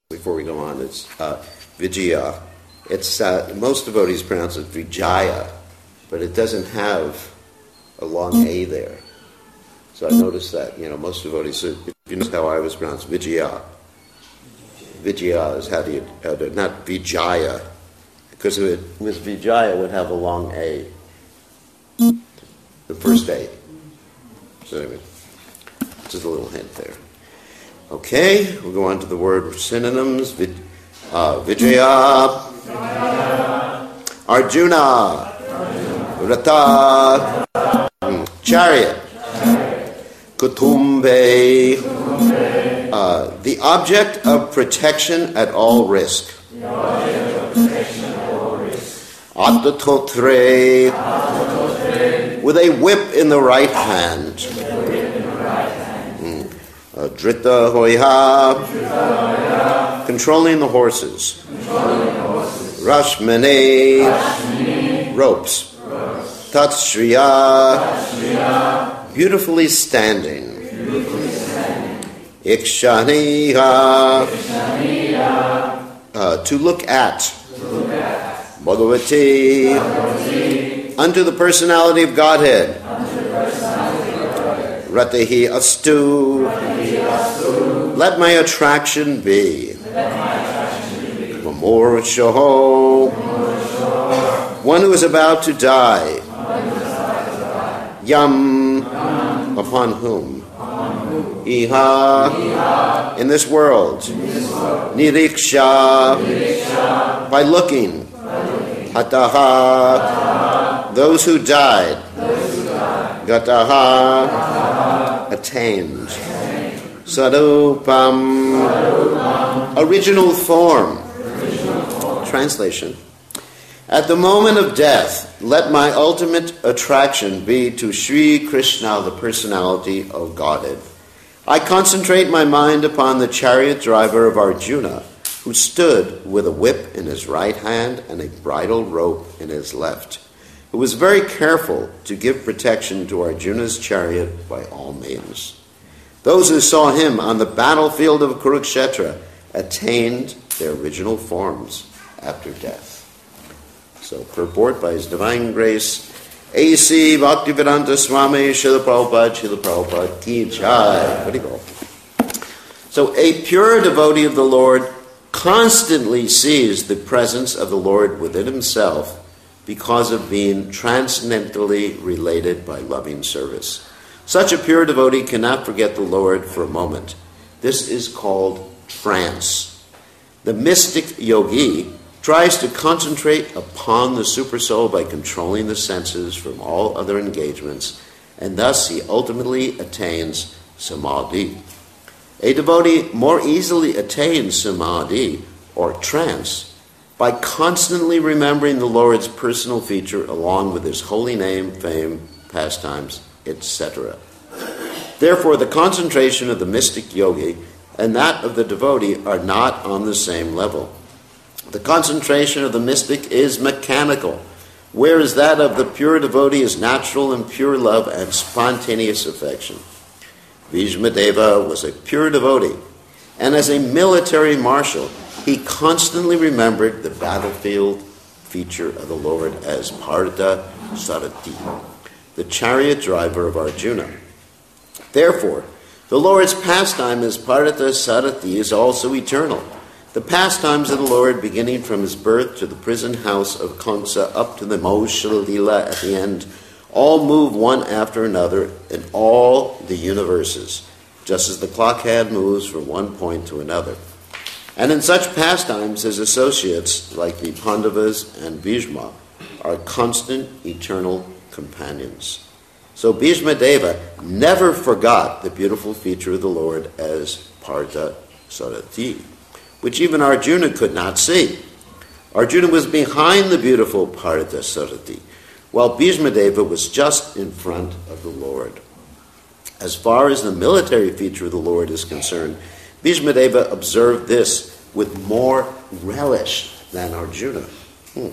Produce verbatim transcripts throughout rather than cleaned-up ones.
before we go on, it's uh, Vijaya. It's uh, most devotees pronounce it Vijaya, but it doesn't have a long A there. So I noticed that, you know, most devotees, if you know how I was pronounced, Vijaya. Vijaya is how do you, how do, not Vijaya, because if it was Vijaya, it would have a long A. The first A. So anyway, just a little hint there. Okay, we'll go on to the word synonyms. Vid, uh, Vijaya, Arjuna, Rata, chariot, Kutumbe, uh, the object of protection at all risk. Attatotre, with a whip in the right hand. Mm. Uh, Drita Hoiha, controlling the horses. Rashmane, ropes. Tatshriya, beautifully standing. Ikshaniha, uh, to look at. Bhagavati, unto the personality of Godhead. Ratahi astu, let my attraction be. Mamorshaho, one who is about to die. Yam, upon whom? Iha, in this world. Niriksha, by looking. Hataha, those who died. Gataha, attained. Sadupam, original form. Translation. At the moment of death, let my ultimate attraction be to Sri Krishna, the personality of Godhead. I concentrate my mind upon the chariot driver of Arjuna, who stood with a whip in his right hand and a bridle rope in his left, who was very careful to give protection to Arjuna's chariot by all means. Those who saw him on the battlefield of Kurukshetra attained their original forms after death. So, purport by His Divine Grace, A C Bhaktivedanta Swami Srila Prabhupada, Srila Prabhupada Ki Jai. What do you go? So, a pure devotee of the Lord constantly sees the presence of the Lord within himself because of being transcendentally related by loving service. Such a pure devotee cannot forget the Lord for a moment. This is called trance. The mystic yogi tries to concentrate upon the supersoul by controlling the senses from all other engagements, and thus he ultimately attains samadhi. A devotee more easily attains samadhi, or trance, by constantly remembering the Lord's personal feature along with his holy name, fame, pastimes, et cetera. Therefore, the concentration of the mystic yogi and that of the devotee are not on the same level. The concentration of the mystic is mechanical, whereas that of the pure devotee is natural and pure love and spontaneous affection. Bhishmadeva was a pure devotee, and as a military marshal, he constantly remembered the battlefield feature of the Lord as Partha Sarathi, the chariot driver of Arjuna. Therefore, the Lord's pastime as Partha Sarathi is also eternal. The pastimes of the Lord, beginning from his birth to the prison house of Kamsa up to the Moshe Lila at the end, all move one after another in all the universes, just as the clock hand moves from one point to another. And in such pastimes, his associates, like the Pandavas and Bhishma, are constant, eternal companions. So Bhishmadeva never forgot the beautiful feature of the Lord as Partha Sarathi, which even Arjuna could not see. Arjuna was behind the beautiful Partha Sarathi, while Bhishmadeva was just in front of the Lord. As far as the military feature of the Lord is concerned, Bhishmadeva observed this with more relish than Arjuna. Hmm.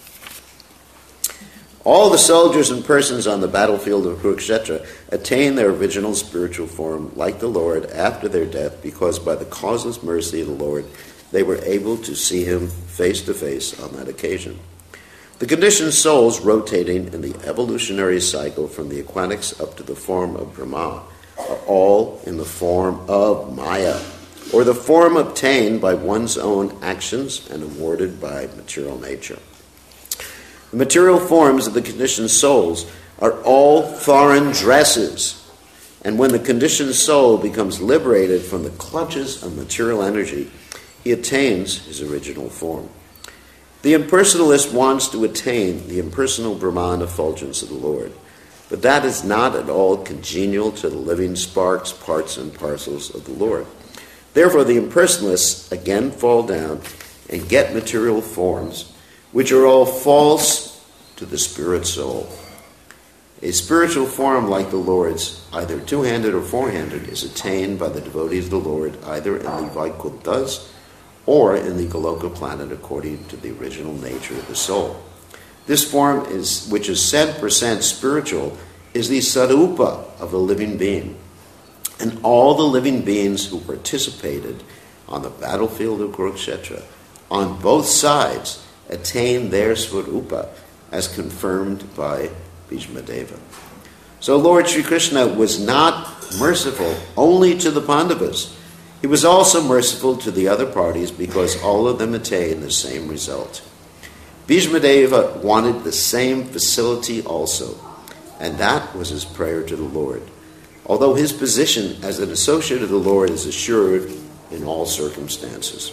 All the soldiers and persons on the battlefield of Kurukshetra attain their original spiritual form like the Lord after their death, because by the causeless mercy of the Lord, they were able to see him face to face on that occasion. The conditioned souls rotating in the evolutionary cycle from the aquatics up to the form of Brahma are all in the form of Maya, or the form obtained by one's own actions and awarded by material nature. The material forms of the conditioned souls are all foreign dresses, and when the conditioned soul becomes liberated from the clutches of material energy, he attains his original form. The impersonalist wants to attain the impersonal Brahman effulgence of the Lord, but that is not at all congenial to the living sparks, parts, and parcels of the Lord. Therefore, the impersonalists again fall down and get material forms, which are all false to the spirit soul. A spiritual form like the Lord's, either two-handed or four-handed, is attained by the devotees of the Lord either in the Vaikunthas or in the Goloka planet according to the original nature of the soul. This form, is, which is ten percent spiritual, is the sarupa of the living being. And all the living beings who participated on the battlefield of Kurukshetra, on both sides, attain their swarupa, as confirmed by Bhishmadeva. So Lord Sri Krishna was not merciful only to the Pandavas. He was also merciful to the other parties because all of them attained the same result. Bhishmadeva wanted the same facility also, and that was his prayer to the Lord, although his position as an associate of the Lord is assured in all circumstances.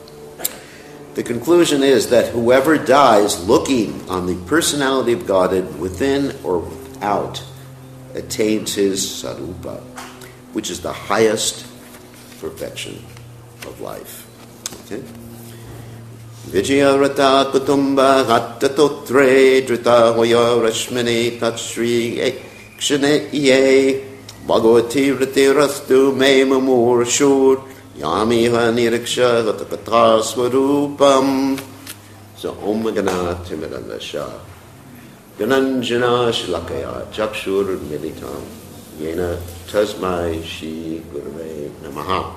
The conclusion is that whoever dies looking on the personality of Godhead within or without attains his sarupa, which is the highest perfection of life. Okay? Vijayarata kutumba hatta totre drita hoya rashmini tatshri kshane ye bhagavati rati me mamur shur yamiha niriksha gatapata swarupam. So Om Gana Timirandasha Gananjana Shlakaya Chakshur Militam Yena Tasmai Shri Gurave Namaha.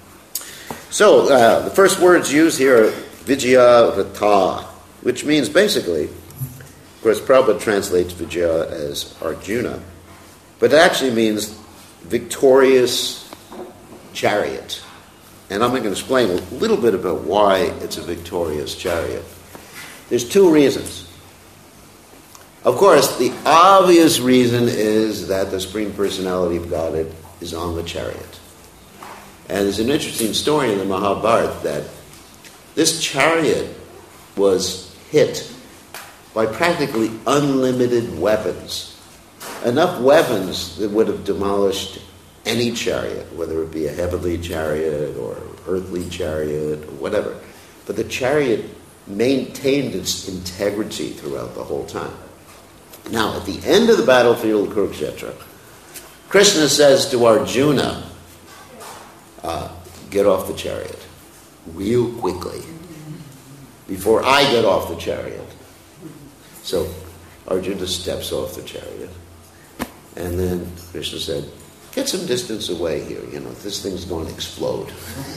So uh, the first words used here are Vijaya Rata, which means basically, of course, Prabhupada translates Vijaya as Arjuna, but it actually means victorious chariot. And I'm going to explain a little bit about why it's a victorious chariot. There's two reasons. Of course, the obvious reason is that the Supreme Personality of Godhead is on the chariot. And there's an interesting story in the Mahabharata that this chariot was hit by practically unlimited weapons. Enough weapons that would have demolished any chariot, whether it be a heavenly chariot or earthly chariot or whatever. But the chariot maintained its integrity throughout the whole time. Now, at the end of the battlefield of Kurukshetra, Krishna says to Arjuna, uh, get off the chariot real quickly before I get off the chariot. So Arjuna steps off the chariot, and then Krishna said, get some distance away here, you know, this thing's going to explode.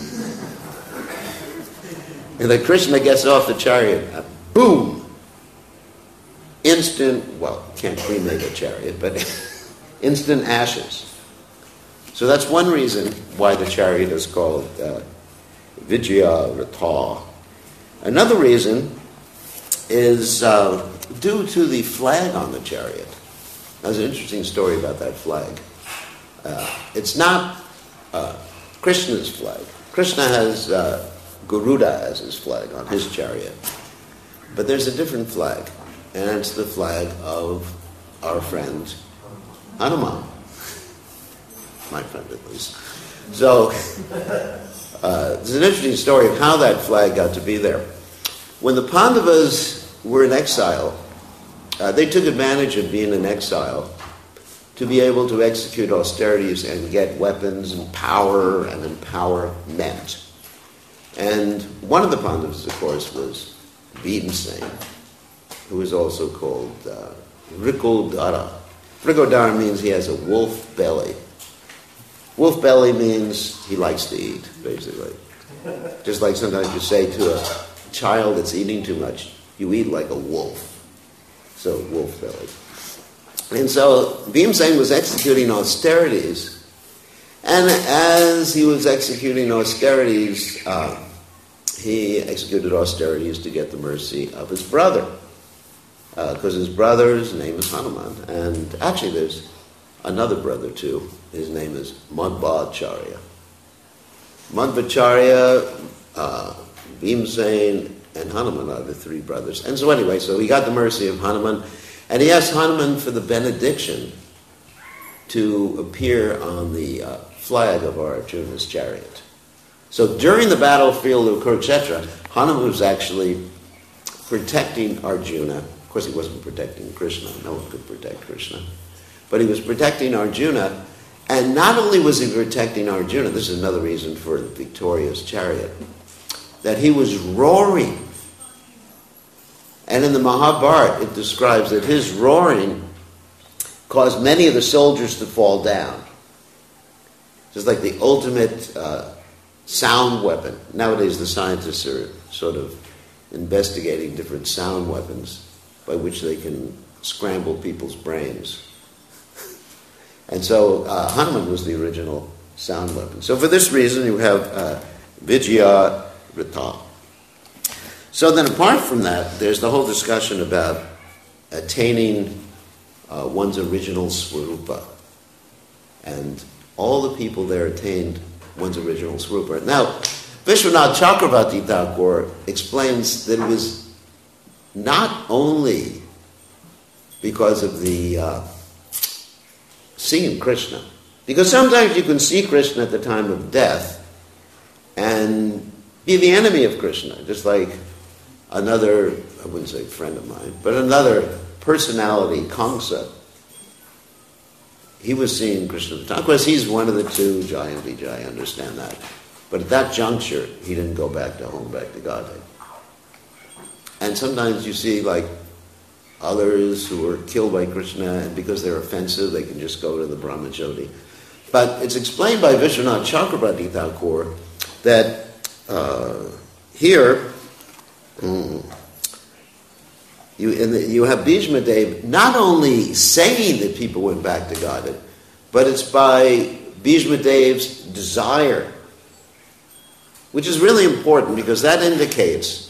And then Krishna gets off the chariot, and boom! Instant, well, can't cremate a chariot, but instant ashes. So that's one reason why the chariot is called uh, Vijaya Rata. Another reason is uh, due to the flag on the chariot. There's an interesting story about that flag. Uh, it's not uh, Krishna's flag. Krishna has uh, Garuda as his flag on his chariot. But there's a different flag, and it's the flag of our friend Hanuman. My friend, at least. So, uh, there's an interesting story of how that flag got to be there. When the Pandavas were in exile, uh, they took advantage of being in exile to be able to execute austerities and get weapons and power and empowerment. And one of the Pandavas, of course, was Bhimsen, who was also called uh, Vrikodara. Vrikodara means he has a wolf belly. Wolf belly means he likes to eat, basically. Just like sometimes you say to a child that's eating too much, you eat like a wolf. So, wolf belly. And so, Bhimsen was executing austerities, and as he was executing austerities, uh, he executed austerities to get the mercy of his brother. Because uh, his brother's name is Hanuman. And actually there's another brother too. His name is Madhvacharya. Madhvacharya, uh, Bhimsen, and Hanuman are the three brothers. And so anyway, so he got the mercy of Hanuman, and he asked Hanuman for the benediction to appear on the uh, flag of Arjuna's chariot. So during the battlefield of Kurukshetra, Hanuman was actually protecting Arjuna. Of course, he wasn't protecting Krishna. No one could protect Krishna. But he was protecting Arjuna. And not only was he protecting Arjuna, this is another reason for the victorious chariot, that he was roaring. And in the Mahabharata, it describes that his roaring caused many of the soldiers to fall down. Just like the ultimate uh, sound weapon. Nowadays, the scientists are sort of investigating different sound weapons by which they can scramble people's brains. And so uh, Hanuman was the original sound weapon. So for this reason, you have uh, Vijaya Rita. So then apart from that, there's the whole discussion about attaining uh, one's original Swarupa. And all the people there attained one's original Swarupa. Now, Vishwanath Chakravarti Thakur explains that it was not only because of the uh, seeing Krishna, because sometimes you can see Krishna at the time of death and be the enemy of Krishna, just like another, I wouldn't say friend of mine, but another personality, Kamsa. He was seeing Krishna at the time. Of course, he's one of the two, Jai and Vijay, I understand that. But at that juncture, he didn't go back to home, back to Godhead. And sometimes you see, like, others who were killed by Krishna, and because they're offensive, they can just go to the Brahmajyoti. But it's explained by Vishwanath Chakravarti Thakur that uh, here, mm, you, in the, you have Bhishma Dev not only saying that people went back to Godhead, but it's by Bhishma Dev's desire, which is really important because that indicates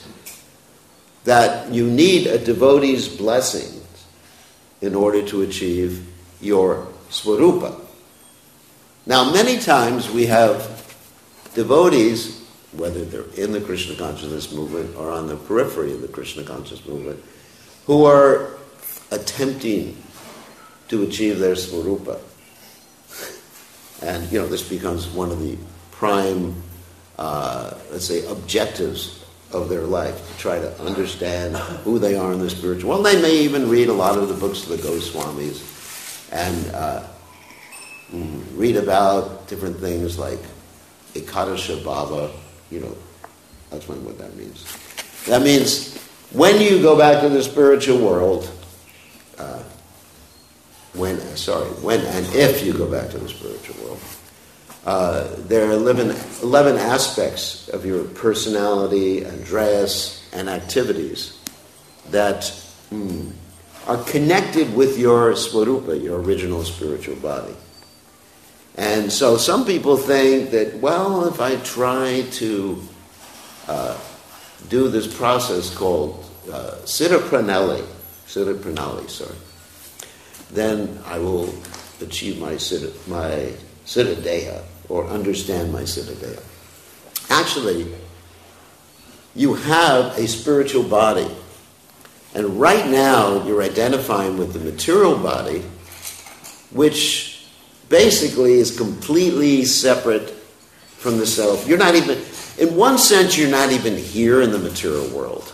that you need a devotee's blessing in order to achieve your Swarupa. Now, many times we have devotees, whether they're in the Krishna consciousness movement or on the periphery of the Krishna consciousness movement, who are attempting to achieve their Swarupa. And, you know, this becomes one of the prime, uh, let's say, objectives of their life, to try to understand who they are in the spiritual. Well, they may even read a lot of the books of the Goswamis and uh, read about different things like Ekadasha Bhava. You know, I'll explain what that means. That means when you go back to the spiritual world, uh, when, sorry, when and if you go back to the spiritual world, Uh, there are eleven, eleven aspects of your personality and dress and activities that mm, are connected with your Swarupa, your original spiritual body. And so some people think that, well, if I try to uh, do this process called uh, Siddha Pranali, Siddha Pranali, sorry, then I will achieve my Siddha, my Siddha Deha, or understand my Siddha Deha. Actually, you have a spiritual body, and right now you're identifying with the material body, which basically is completely separate from the self. You're not even, in one sense, you're not even here in the material world.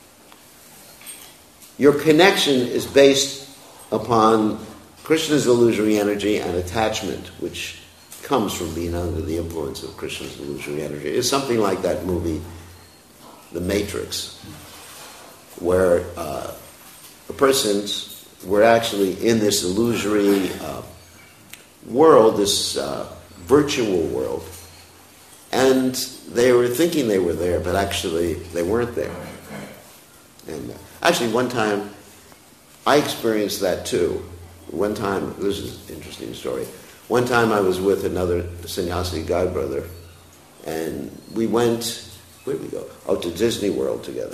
Your connection is based upon Krishna's illusory energy and attachment, which comes from being under the influence of Krishna's illusory energy. It's something like that movie, The Matrix, where uh, the persons were actually in this illusory uh, world, this uh, virtual world, And they were thinking they were there, but actually they weren't there. And uh, actually one time, I experienced that too. One time, this is an interesting story. One time I was with another sannyasi guide brother, and we went, where did we go? Oh, to Disney World together.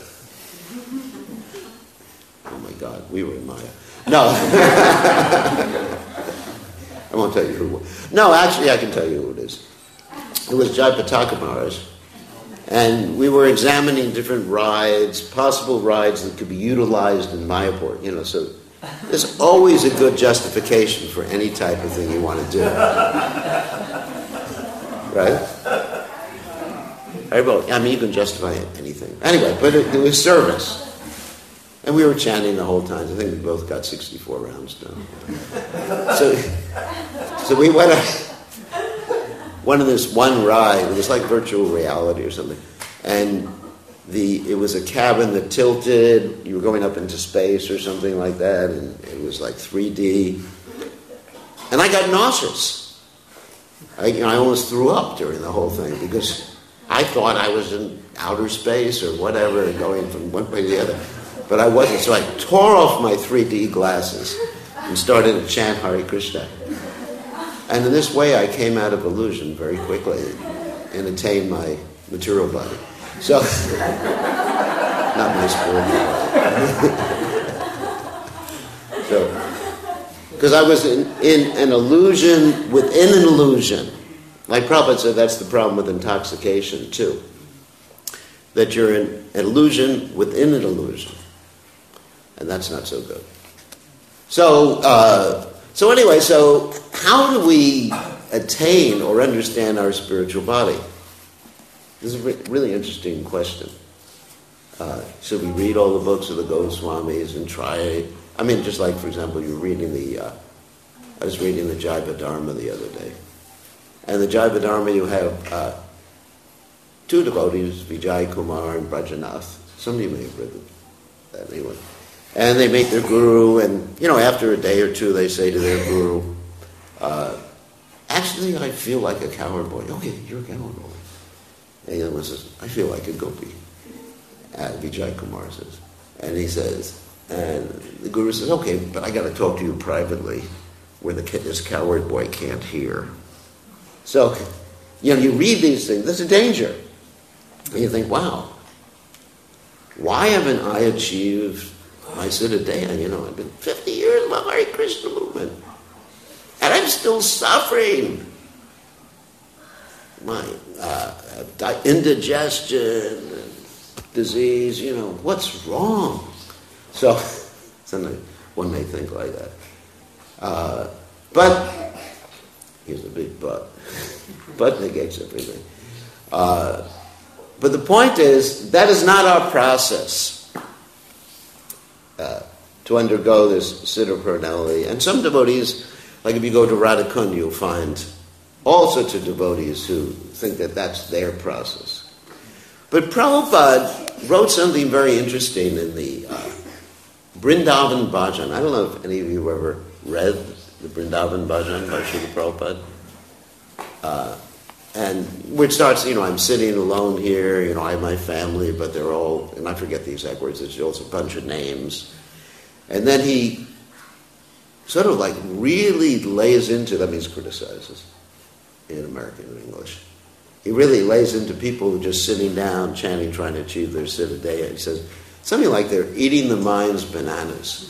Oh my God, we were in Maya. No. I won't tell you who. No, actually I can tell you who it is. It was Jayapataka Maharaj. And we were examining different rides, possible rides that could be utilized in Mayapur. You know, so there's always a good justification for any type of thing you want to do. Right? I mean, you can justify anything. Anyway, but it, it was service. And we were chanting the whole time. I think we both got sixty-four rounds done. So, so we went on one of this one ride. It was like virtual reality or something. And the it was a cabin that tilted. You were going up into space or something like that. And it was like three D. And I got nauseous. I, you know, I almost threw up during the whole thing because I thought I was in outer space or whatever, going from one way to the other. But I wasn't, so I tore off my three D glasses and started to chant Hare Krishna. And in this way, I came out of illusion very quickly and attained my material body. So, not my spiritual body. So, because I was in, in an illusion within an illusion. Like Prabhupada said, that's the problem with intoxication, too. That you're in an illusion within an illusion. And that's not so good. So, uh, so anyway, so how do we attain or understand our spiritual body? This is a re- really interesting question. Uh, should we read all the books of the Goswamis and try? I mean, just like, for example, you're reading the. Uh, I was reading the Jaiva Dharma the other day, and the Jaiva Dharma you have uh, two devotees, Vijay Kumar and Brajanath. Some of you may have read that anyway. And they meet their guru, and, you know, after a day or two, they say to their guru, uh, actually, I feel like a cowherd boy. Okay, you're a cowherd boy. And the other one says, I feel like a gopi. Uh, Vijay Kumar says. And he says, and the guru says, okay, but I got to talk to you privately where the, this cowherd boy can't hear. So, you know, you read these things, there's a danger. And you think, wow, why haven't I achieved my Siddhadeha? You know, I've been fifty years in the Hare Krishna movement, and I'm still suffering. My uh, indigestion, disease, you know, what's wrong? So, something one may think like that. Uh, but, here's a big but. But negates everything. Uh, but the point is, that is not our process. Uh, to undergo this Siddha Pranali. And some devotees, like if you go to Radhakund, you'll find all sorts of devotees who think that that's their process. But Prabhupada wrote something very interesting in the uh, Vrindavan Bhajan. I don't know if any of you ever read the Vrindavan Bhajan by Srila Prabhupada. Uh, and which starts, you know, I'm sitting alone here, you know, I have my family, but they're all, and I forget the exact words, there's also a bunch of names. And then he sort of like really lays into, that means criticizes in American and English. He really lays into people who are just sitting down, chanting, trying to achieve their Siddhadeha. He says, something like they're eating the mind's bananas.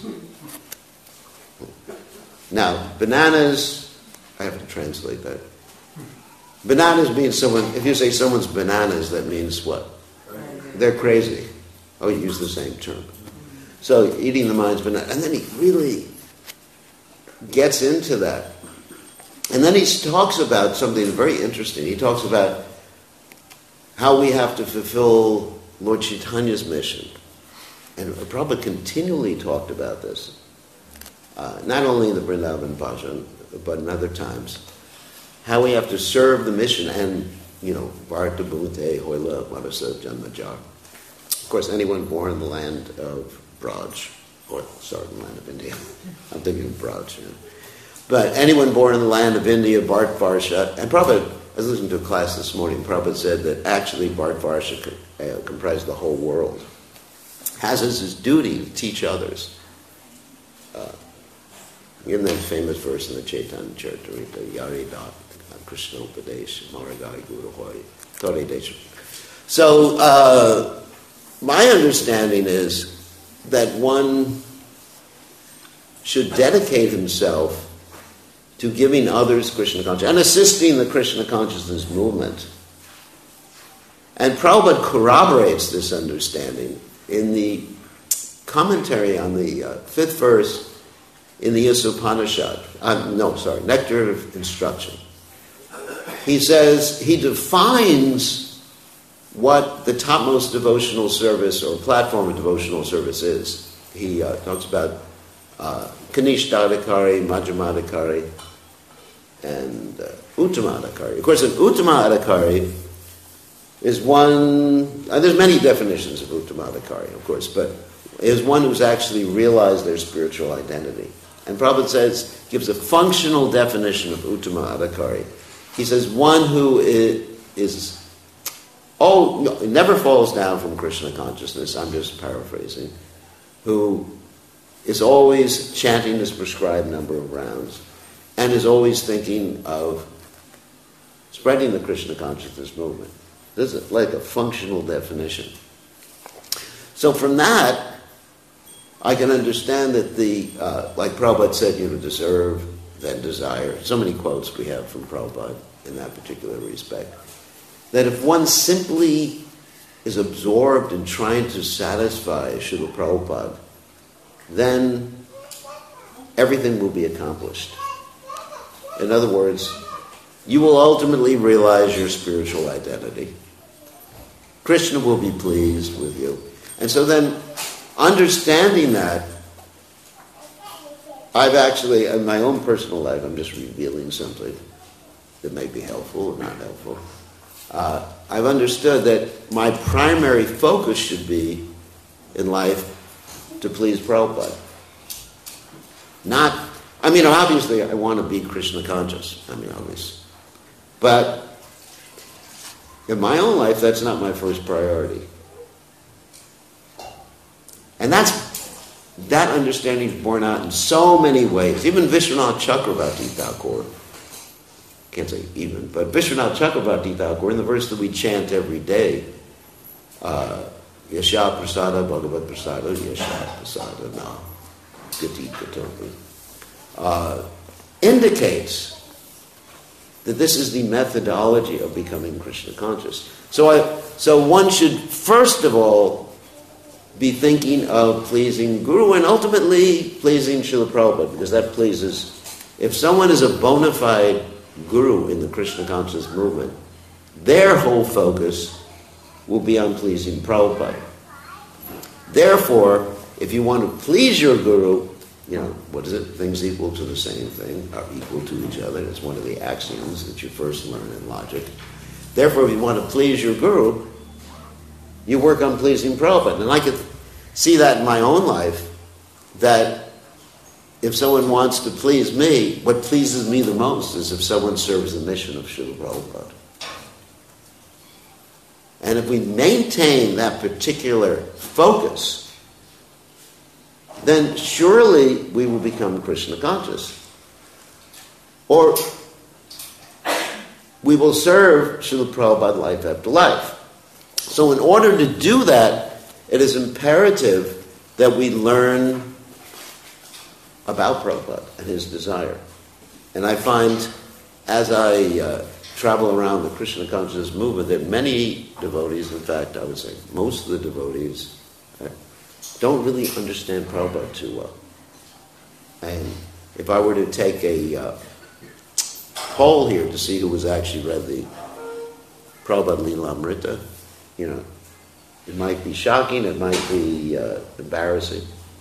Now, bananas, I have to translate that. Bananas means someone, if you say someone's bananas, that means what? They're crazy. Oh, you use the same term. So, eating the mind's banana. And then he really gets into that. And then he talks about something very interesting. He talks about how we have to fulfill Lord Chaitanya's mission. And Prabhupada continually talked about this. Uh, not only in the Vrindavan Bhajan, but in other times. How we have to serve the mission and, you know, Bharata Bhute, Hoila, Madasa, Janmajar. Of course, anyone born in the land of Braj, or, sorry, the land of India. I'm thinking of Braj, you know. But anyone born in the land of India, Bharat Varsha, and Prabhupada I was listening to a class this morning. Prabhupada said that actually Bharatvarsha uh, comprised the whole world. Has as his duty to teach others. Uh, in that famous verse in the Chaitanya Charitamrita, Yari Dat Krishna Upadesh, Maragai Guru Hoy, Tore Desha. So, uh, my understanding is that one should dedicate himself to giving others Krishna consciousness and assisting the Krishna consciousness movement. And Prabhupada corroborates this understanding in the commentary on the uh, fifth verse in the Upanishad. Uh, no, sorry, Nectar of Instruction. He says, he defines what the topmost devotional service or platform of devotional service is. He uh, talks about uh, Kanishtadhikari, Majjhimadhikari, and uh, Uttamadhikari. Of course, an Uttamadhikari is one, uh, there's many definitions of Uttamadhikari, of course, but is one who's actually realized their spiritual identity. And Prabhupada says, gives a functional definition of Uttamadhikari. He says, one who is, is oh, no, never falls down from Krishna consciousness, I'm just paraphrasing, who is always chanting his prescribed number of rounds, and is always thinking of spreading the Krishna consciousness movement. This is like a functional definition. So from that, I can understand that the, uh, like Prabhupada said, you know, deserve, then desire. So many quotes we have from Prabhupada in that particular respect. That if one simply is absorbed in trying to satisfy Srila Prabhupada, then everything will be accomplished. In other words, you will ultimately realize your spiritual identity. Krishna will be pleased with you. And so then, understanding that, I've actually, in my own personal life, I'm just revealing something that may be helpful or not helpful. Uh, I've understood that my primary focus should be in life to please Prabhupada. Not, I mean, obviously I want to be Krishna conscious. I mean, obviously. But in my own life, that's not my first priority. And that's, that understanding is borne out in so many ways. Even Vishwanath Chakravarti Thakur, can't say even, but Vishwanath Chakravarti Thakur, in the verse that we chant every day, uh, Yasha Prasada Bhagavat Prasada, Yasha Prasada Na Gati Gatopi, uh, indicates that this is the methodology of becoming Krishna conscious. So, I, so one should first of all be thinking of pleasing Guru and ultimately pleasing Srila Prabhupada, because that pleases. If someone is a bona fide Guru in the Krishna conscious movement, their whole focus will be on pleasing Prabhupada. Therefore, if you want to please your Guru, you know, what is it? Things equal to the same thing are equal to each other. It's one of the axioms that you first learn in logic. Therefore, if you want to please your Guru, you work on pleasing Prabhupada. And I could see that in my own life, that if someone wants to please me, what pleases me the most is if someone serves the mission of Srila Prabhupada. And if we maintain that particular focus, then surely we will become Krishna conscious. Or we will serve Srila Prabhupada life after life. So in order to do that, it is imperative that we learn about Prabhupada and his desire. And I find, as I uh, travel around the Krishna consciousness movement, that many devotees, in fact, I would say most of the devotees, uh, don't really understand Prabhupada too well. And if I were to take a uh, poll here to see who was actually read the Prabhupada Lilamrita, you know, it might be shocking, it might be uh, embarrassing.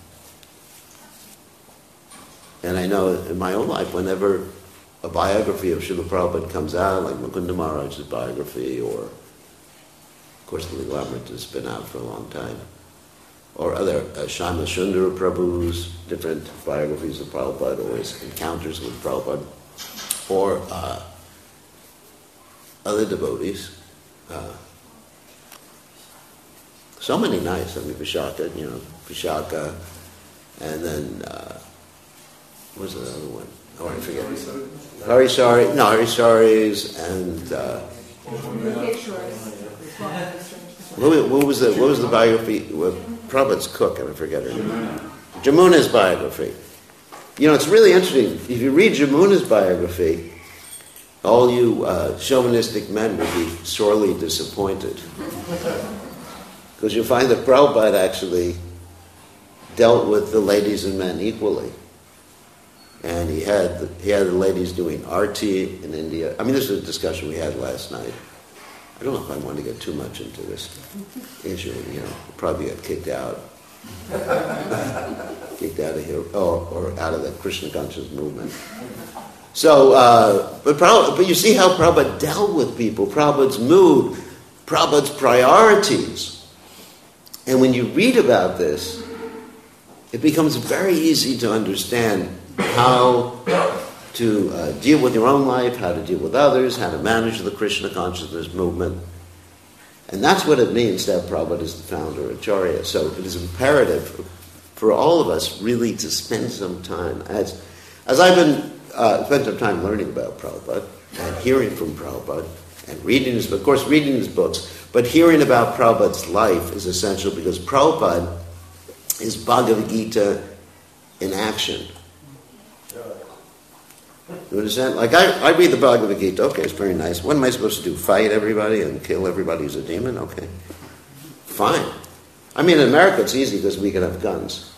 And I know in my own life, whenever a biography of Srila Prabhupada comes out, like Mukunda Maharaj's biography, or of course the Lilamrita has been out for a long time, or other uh, Shama Sundara Prabhu's different biographies of Prabhupada, or his encounters with Prabhupada, or uh, other devotees. Uh, so many nice. I mean, Vishaka, you know, Vishaka, and then uh, what was the other one? Oh, I forget. Harisari, no, Harisaris, and uh, what, what was the what was the biography? Well, Prabhupada's cook, and I forget her name. Jamuna's biography. You know, it's really interesting. If you read Jamuna's biography, all you uh, chauvinistic men will be sorely disappointed. Because you'll find that Prabhupada actually dealt with the ladies and men equally. And he had the, he had the ladies doing arti in India. I mean, this is a discussion we had last night. I don't know if I want to get too much into this issue. You know, probably get kicked out. kicked out of here, or, or out of the Krishna conscious movement. So, uh, but, Prabhupada, but you see how Prabhupada dealt with people, Prabhupada's mood, Prabhupada's priorities. And when you read about this, it becomes very easy to understand how to uh, deal with your own life, how to deal with others, how to manage the Krishna consciousness movement. And that's what it means to have Prabhupada as the founder of Acharya. So it is imperative for all of us really to spend some time, as as I've been uh, spent some time learning about Prabhupada and hearing from Prabhupada and reading his, of course, reading his books, but hearing about Prabhupada's life is essential because Prabhupada is Bhagavad Gita in action. You understand? Like, I, I read the Bhagavad Gita. Okay, it's very nice. What am I supposed to do? Fight everybody and kill everybody who's a demon? Okay. Fine. I mean, in America it's easy because we can have guns.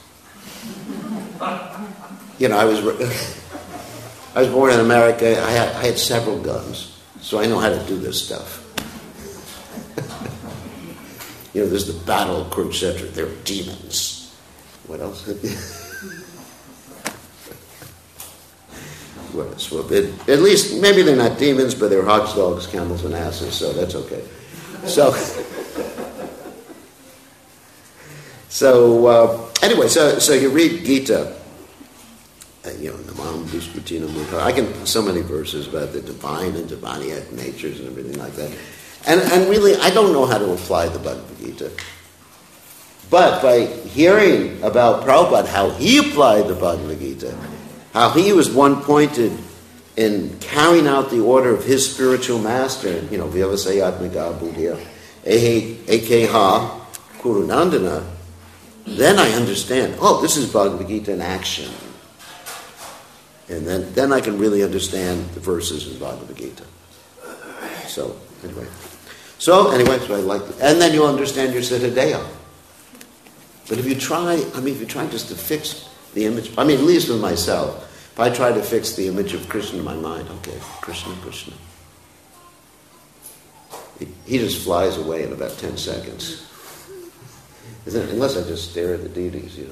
You know, I was I was born in America. I had, I had several guns, so I know how to do this stuff. You know, there's the battle of Kurukshetra. They're demons. What else? Well, it, at least, maybe they're not demons, but they're hogs, dogs, camels, and asses, so that's okay. So, so uh, anyway, so so you read Gita, uh, you know, Namam Dushkutina Mukha. I can, so many verses about the divine and demoniac natures and everything like that. And, and really, I don't know how to apply the Bhagavad Gita. But by hearing about Prabhupada, how he applied the Bhagavad Gita, how he was one pointed in carrying out the order of his spiritual master, you know, Vyavasayatmika Buddhya, Ekeha Kurunandana, then I understand, oh, this is Bhagavad Gita in action. And then, then I can really understand the verses in Bhagavad Gita. So, anyway. So, anyway, so I like that. And then you'll understand your Siddhadeha. But if you try, I mean, if you try just to fix the image, I mean, at least with myself, if I try to fix the image of Krishna in my mind, okay, Krishna, Krishna. He, he just flies away in about ten seconds. Isn't it? Unless I just stare at the deities, you know.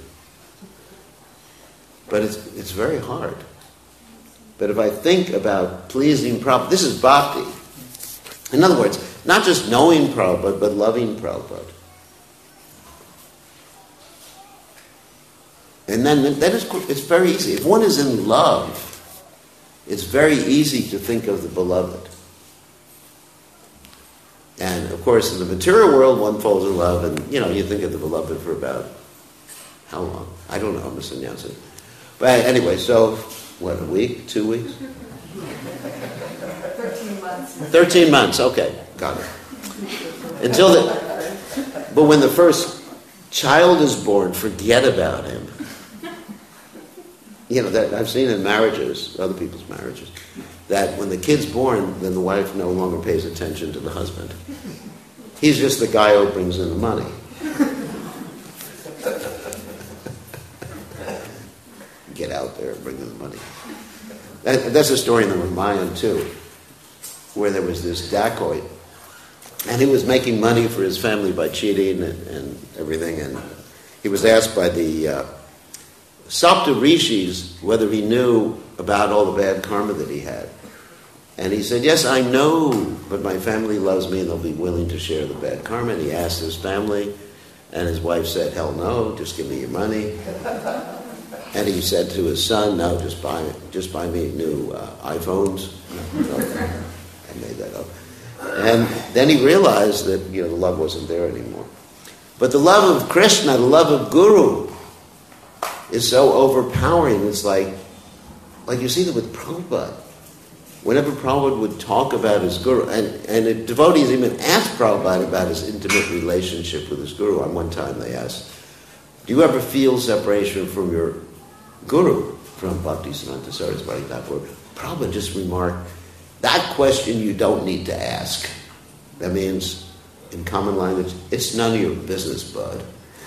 But it's it's very hard. But if I think about pleasing Prabhupada, this is bhakti. In other words, not just knowing Prabhupada, but loving Prabhupada. And then that is, it's very easy. If one is in love, it's very easy to think of the beloved. And of course, in the material world, one falls in love, and you know, you think of the beloved for about how long? I don't know. I'm a sannyasi. But anyway, so what? A week? Two weeks? Thirteen months. Thirteen months. Okay, got it. Until the, but when the first child is born, forget about him. You know, that I've seen in marriages, other people's marriages, that when the kid's born, then the wife no longer pays attention to the husband. He's just the guy who brings in the money. Get out there and bring in the money. And that's a story in the Ramayana too, where there was this dacoit, and he was making money for his family by cheating and, and everything, and he was asked by the uh, Sapta Rishis whether he knew about all the bad karma that he had. And he said, yes, I know, but my family loves me and they'll be willing to share the bad karma. And he asked his family, and his wife said, hell no, just give me your money. And he said to his son, no, just buy just buy me new uh, iPhones. No, I made that up. And then he realized that, you know, the love wasn't there anymore. But the love of Krishna, the love of Guru, is so overpowering. It's like, like you see that with Prabhupada. Whenever Prabhupada would talk about his Guru, and, and it, devotees even asked Prabhupada about his intimate relationship with his Guru. On one time they asked, do you ever feel separation from your Guru, from Bhaktisiddhanta Saraswati Thakur? Prabhupada just remarked, that question you don't need to ask. That means, in common language, it's none of your business, bud.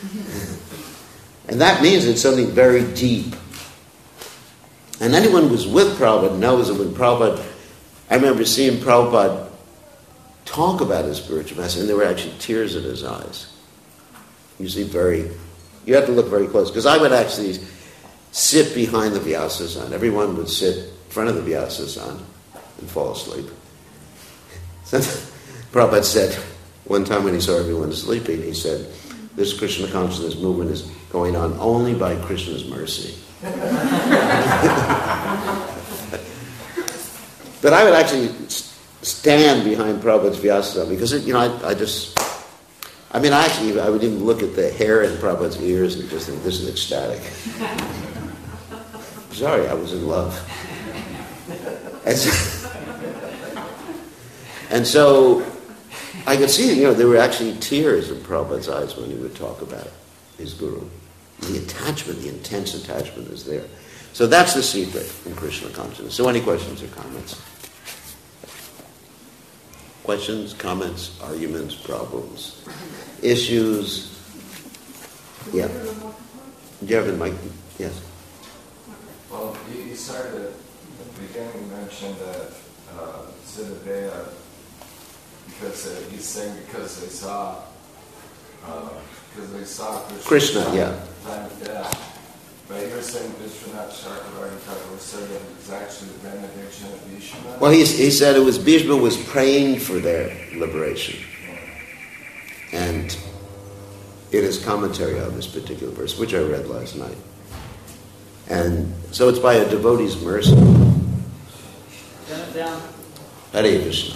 And that means it's something very deep. And anyone who was with Prabhupada knows that when Prabhupada, I remember seeing Prabhupada talk about his spiritual message, and there were actually tears in his eyes. You see, very, you have to look very close. Because I would actually sit behind the Vyasasana. Everyone would sit in front of the Vyasasana and fall asleep. Prabhupada said, one time when he saw everyone sleeping, he said, this Krishna consciousness movement is going on only by Krishna's mercy. But I would actually stand behind Prabhupada's Vyasasana because, it, you know, I, I just, I mean, I actually, I would even look at the hair in Prabhupada's ears and just think, this is ecstatic. Sorry, I was in love. And so, and so I could see, you know, there were actually tears in Prabhupada's eyes when he would talk about his Guru. The attachment, the intense attachment is there. So that's the secret in Krishna consciousness. So any questions or comments? Questions, comments, arguments, problems, issues? Yeah. Do you have a mic? Yes. Well, you, you started at the beginning, you mentioned that uh, Siddhadeya, because uh, he's saying because they saw, uh, because they saw Krishna, Krishna, yeah. Time of death. But you're saying Vishwanath Chakravarti Thakur said that it was actually the benediction of Bhishma? Well, he, he said it was Bhishma was praying for their liberation. And it is commentary on this particular verse, which I read last night. And so it's by a devotee's mercy. Turn it down. Hare Krishna.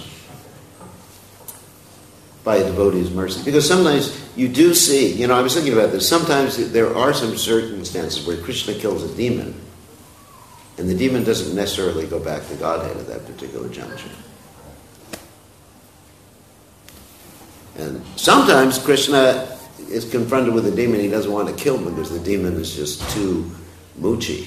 By a devotee's mercy. Because sometimes you do see, you know, I was thinking about this, sometimes there are some circumstances where Krishna kills a demon, and the demon doesn't necessarily go back to Godhead at that particular juncture. And sometimes Krishna is confronted with a demon he doesn't want to kill because the demon is just too moochie.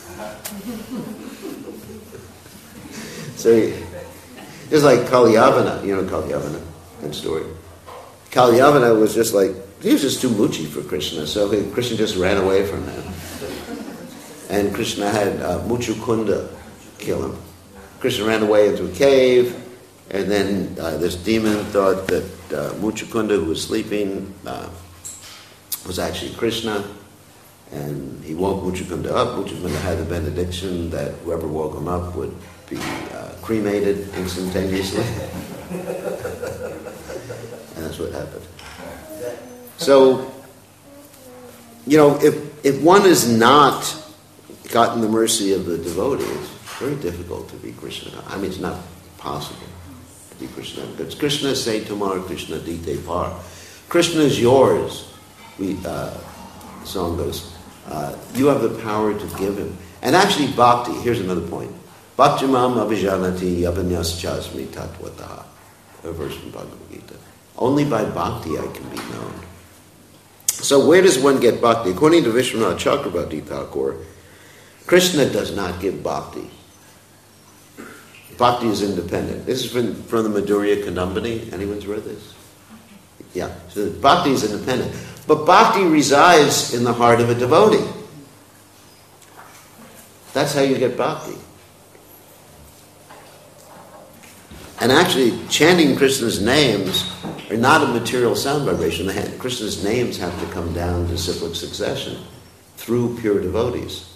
So, he, just like Kalyavana, you know Kalyavana, that story. Kalyavana was just like, he was just too moochie for Krishna, so he, Krishna just ran away from him. And Krishna had uh, Muchukunda kill him. Krishna ran away into a cave, and then uh, this demon thought that uh, Muchukunda, who was sleeping, uh, was actually Krishna. And he woke Muchukunda up. Muchukunda had the benediction that whoever woke him up would be uh, cremated instantaneously. And that's what happened. So, you know, if if one has not gotten the mercy of the devotee, it's very difficult to be Krishna. I mean, it's not possible to be Krishna. Because Krishna say tomorrow, Krishna dite par. Krishna is yours. We uh, the song goes. Uh, you have the power to give him. And actually, bhakti. Here's another point. Bhakti mam abhijanati yabanyas chasmi tatvataha. A verse from Bhagavad Gita. Only by bhakti I can be known. So where does one get bhakti? According to Vishwanath Chakravarti Thakur, Krishna does not give bhakti. Bhakti is independent. This is from, from the Madhurya Kadambini. Anyone's read this? Yeah. So bhakti is independent. But bhakti resides in the heart of a devotee. That's how you get bhakti. And actually, chanting Krishna's names are not a material sound vibration. Krishna's names have to come down to cyclic succession through pure devotees.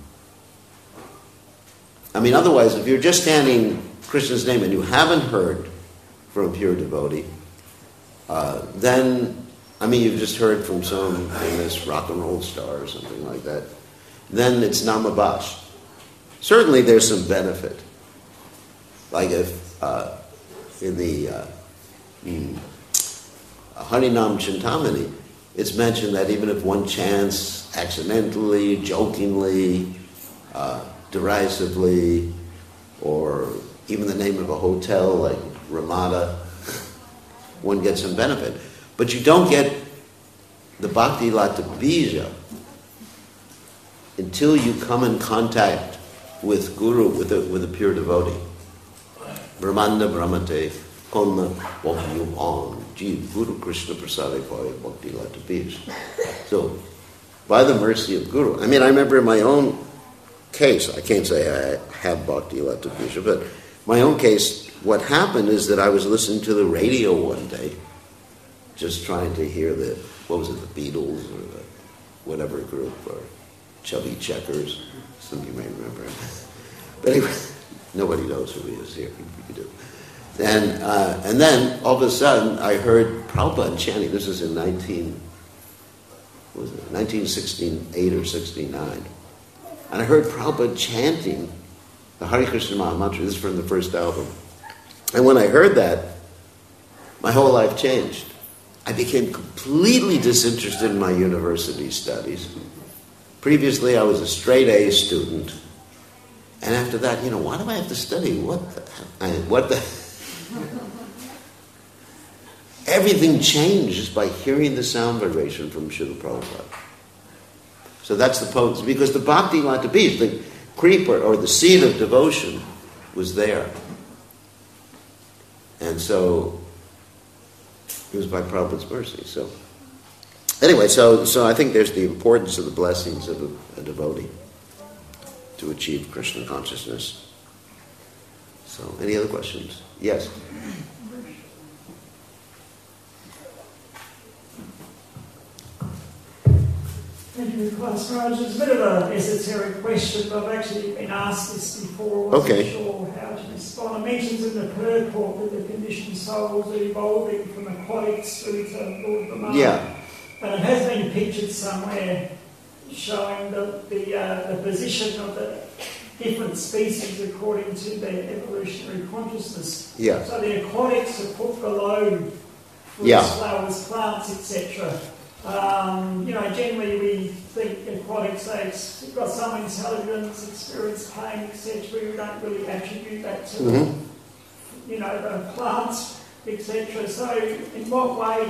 I mean, otherwise, if you're just chanting Krishna's name and you haven't heard from a pure devotee, uh, then, I mean, you've just heard from some famous rock and roll star or something like that, then it's namabash. Certainly there's some benefit. Like if uh, in the uh, mm, Harinam Chintamani, it's mentioned that even if one chants accidentally, jokingly, uh, derisively, or even the name of a hotel like Ramada, one gets some benefit. But you don't get the Bhakti Lata Bija until you come in contact with Guru, with a, with a pure devotee. Brahmanda Brahmate Konna Vakyum On Jeev Guru Krishna Prasade Bhaya Bhakti Lata Bija. So, by the mercy of Guru, I mean, I remember in my own case, I can't say I have Bhakti Lata Bija, but my own case, what happened is that I was listening to the radio one day, just trying to hear the, what was it, the Beatles or the whatever group, or Chubby Checkers, some of you may remember him. But anyway, nobody knows who he is here, you do. And, uh, and then, all of a sudden, I heard Prabhupada chanting, this is in nineteen, what was it, nineteen sixty-eight or sixty-nine. And I heard Prabhupada chanting the Hare Krishna Mahamantra. This is from the first album. And when I heard that, my whole life changed. I became completely disinterested in my university studies. Previously, I was a straight A student. And after that, you know, why do I have to study? What the... I, what the... Everything changes by hearing the sound vibration from Srila Prabhupada. So that's the potency. Because the Bhakti Lata Bija, the creeper or the seed of devotion, was there. And so it was by Prabhupada's mercy. So anyway, so so I think there's the importance of the blessings of a, a devotee to achieve Krishna consciousness. So any other questions? Yes. Thank you, Class Raj. It's a bit of an esoteric question, but I've actually been asked this before. I wasn't Okay. sure how to respond. It mentions in the purport that the conditioned souls are evolving from aquatics through to Lord Brahma. Yeah. But it has been pictured somewhere showing the the, uh, the position of the different species according to their evolutionary consciousness. Yeah. So the aquatics are put below fruits, Yeah. flowers, plants, et cetera. Um, you know, generally we think aquatics, they've got some intelligence, experience pain, et cetera. We don't really attribute that to, Mm-hmm. you know, the plants, et cetera. So in what way,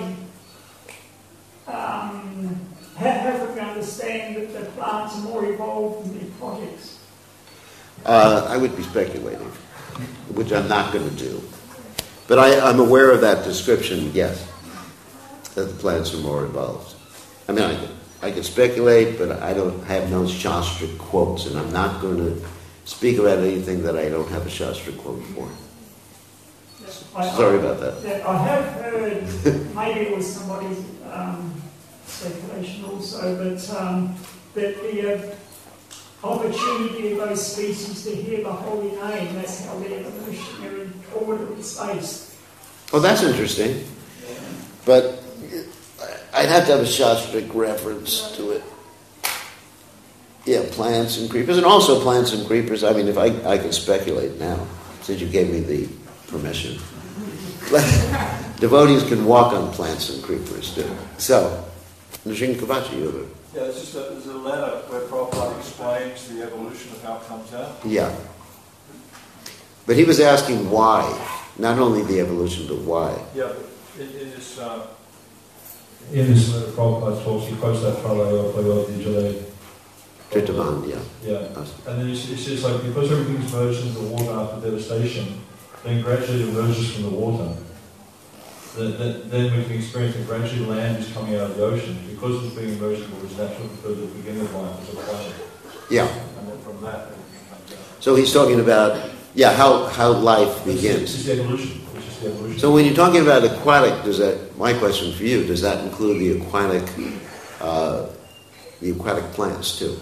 um, how, how can we understand that the plants are more evolved than the aquatics? Uh, I would be speculating, which I'm not going to do. But I, I'm aware of that description, yes, that the plants are more evolved. I mean, I could, I could speculate, but I don't have no Shastra quotes, and I'm not going to speak about anything that I don't have a Shastra quote for. I, Sorry I, about that. Yeah, I have heard, maybe it was somebody's um, speculation also, but um, that the uh, opportunity of those species to hear the holy name, that's how the evolutionary order is based. Oh, that's interesting. But I'd have to have a Shastric reference to it. Yeah, plants and creepers. And also plants and creepers. I mean, if I, I could speculate now, since you gave me the permission. Devotees can walk on plants and creepers, too. So, Nrsimha Kavachi, you have a... Yeah, it's just a, there's a letter where Prabhupada explains the evolution of how it comes out. Yeah. But he was asking why. Not only the evolution, but why. Yeah, but in, in this uh, in this letter, Prabhupada talks, he quotes that Pralaya Pralaya Dijale. Tritavan, yeah. Yeah, and then he says, like, because everything's merged into the water after devastation, then gradually it emerges from the water. Then, then, then we can experience that gradually land is coming out of the ocean. Because it's being immersed in what is natural for the beginning of life is aquatic. Yeah. And then from that, it comes out. So he's talking about, yeah, how, how life begins. It's just the evolution. It's just the evolution. So when you're talking about aquatic, does that, my question for you, does that include the aquatic, uh, the aquatic plants too?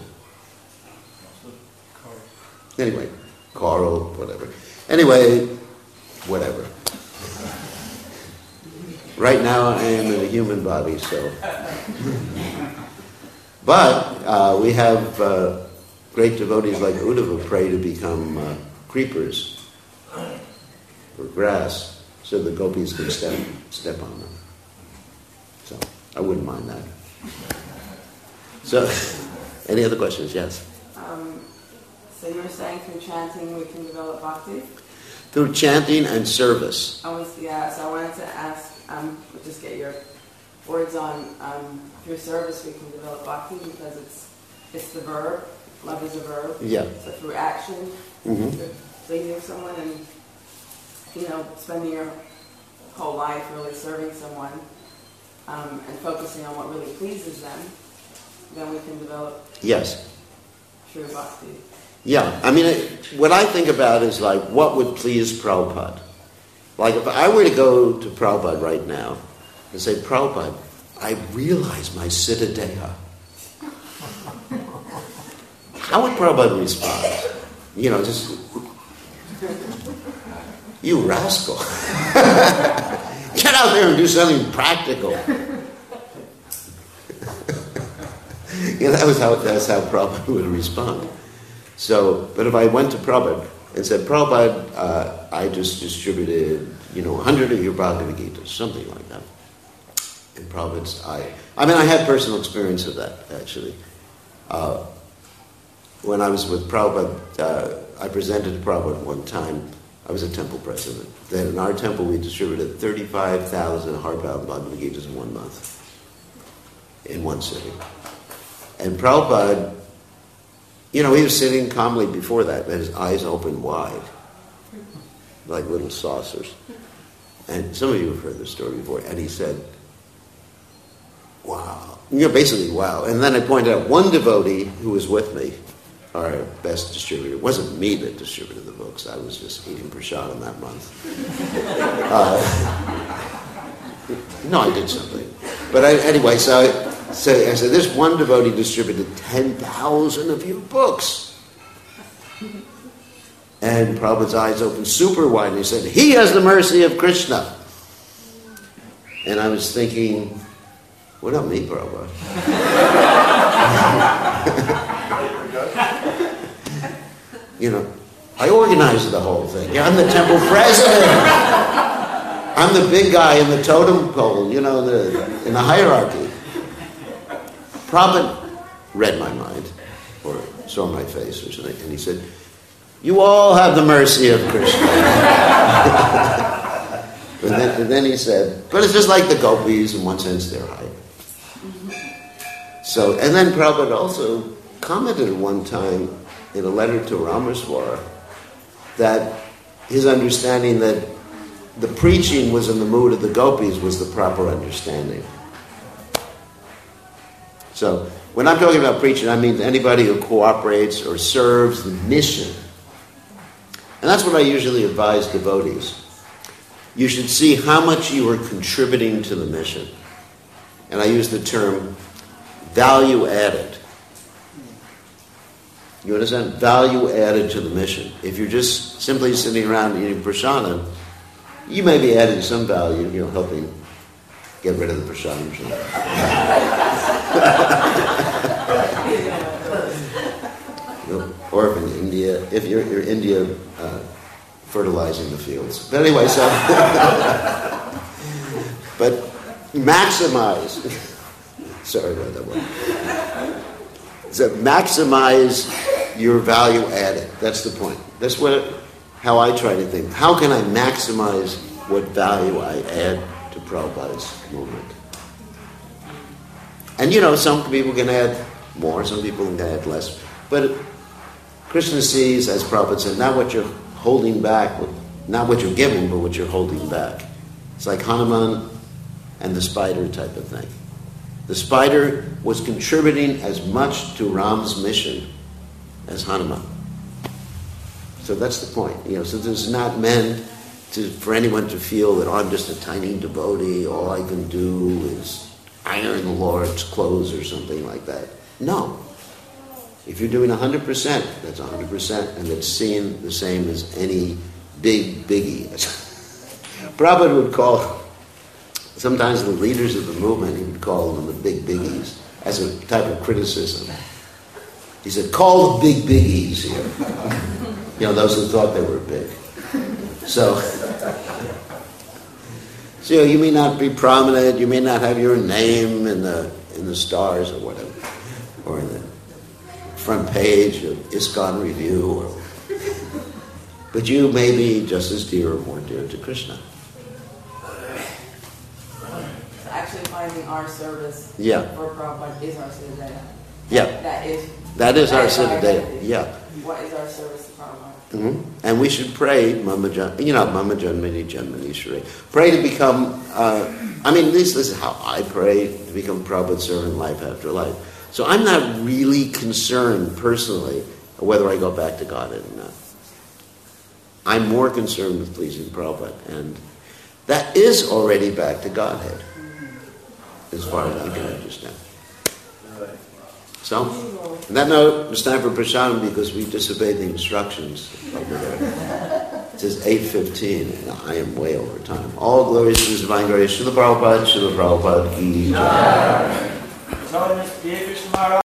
Anyway, coral, whatever. Anyway, whatever. Right now I am in a human body, so. But uh, we have uh, great devotees like Uddhava pray to become uh, creepers or grass. so the gopis can step step on them. So I wouldn't mind that. So, any other questions? Yes. Um, so you were saying through chanting we can develop bhakti? Through chanting and service. I was, yeah, so I wanted to ask, um, just get your words on, um, through service we can develop bhakti because it's it's the verb, love is a verb. Yeah. So through action, Mm-hmm. through pleasing someone and, you know, spending your whole life really serving someone um, and focusing on what really pleases them, then we can develop Yes. true bhakti. Yeah, I mean, it, what I think about is like, what would please Prabhupada? Like, if I were to go to Prabhupada right now and say, Prabhupada, I realize my Siddha Deha. How would Prabhupada respond? You know, just, you rascal. Get out there and do something practical. You know, that was how, that's how Prabhupada would respond. So, but if I went to Prabhupada and said, Prabhupada, uh, I just distributed, you know, a hundred of your Bhagavad Gita, something like that. And Prabhupada's, I, I mean, I had personal experience of that, actually. Uh, when I was with Prabhupada, uh, I presented to Prabhupada one time. I was a temple president. Then in our temple, we distributed thirty-five thousand hardbound Bhagavad Gitas in one month, in one sitting. And Prabhupada, you know, he was sitting calmly before that, with his eyes open wide, like little saucers. And some of you have heard this story before. And he said, wow. You know, basically, wow. And then I pointed out one devotee who was with me, our best distributor. It wasn't me that distributed the books. I was just eating prasadam that month. Uh, no, I did something. But I, anyway, so I, so I said, this one devotee distributed ten thousand of your books. And Prabhupada's eyes opened super wide and he said, he has the mercy of Krishna. And I was thinking, what about me, Prabhupada? You know, I organized the whole thing. Yeah, I'm the temple president. I'm the big guy in the totem pole, you know, in the, in the hierarchy. Prabhupada read my mind, or saw my face or something, and he said, you all have the mercy of Krishna. and, then, and then he said, but it's just like the gopis, in one sense they're high. So, and then Prabhupada also commented at one time in a letter to Ramaswara that his understanding that the preaching was in the mood of the gopis was the proper understanding. So, when I'm talking about preaching, I mean anybody who cooperates or serves the mission. And that's what I usually advise devotees. You should see how much you are contributing to the mission. And I use the term value added. You understand? Value added to the mission. If you're just simply sitting around eating prasadam, you may be adding some value, you know, helping get rid of the prasadam. You know, or if in India, if you're, you're India, uh, fertilizing the fields. But anyway, so but maximize. Sorry about that one. So maximize your value added. That's the point. That's what how I try to think. How can I maximize what value I add to Prabhupada's movement? And you know, some people can add more, some people can add less. But Krishna sees, as Prabhupada said, not what you're holding back, not what you're giving, but what you're holding back. It's like Hanuman and the spider type of thing. The spider was contributing as much to Ram's mission as Hanuman. So that's the point. You know, so this is not meant to, for anyone to feel that, oh, I'm just a tiny devotee, all I can do is iron the Lord's clothes or something like that. No. If you're doing one hundred percent, that's one hundred percent, and it's seen the same as any big biggie. Prabhupada would call, sometimes the leaders of the movement, he would call them the big biggies, as a type of criticism. He said, call the big biggies here. You know, those who thought they were big. So, So you may not be prominent, you may not have your name in the in the stars or whatever, or in the front page of ISKCON Review, or, but you may be just as dear or more dear to Krishna. So actually finding our service Yeah. for Prabhupada is our Siddhadeha. Yeah, That is, that is our that is our Siddhadeha. identity. Yeah. What is our service to Prabhupada? hmm And we should pray, Mama Jan, you know, Mama Janmani Janmani Shri. Pray to become, uh, I mean, this, this is how I pray, to become Prabhupada servant life after life. So I'm not really concerned personally whether I go back to Godhead or not. I'm more concerned with pleasing Prabhupada, and that is already back to Godhead, as far as I can understand. So, on that note, it's time for prasadam because we disobeyed the instructions over there. It says eight fifteen, and I am way over time. All glories to His divine grace. Srila Prabhupada, Srila Prabhupada ki jai.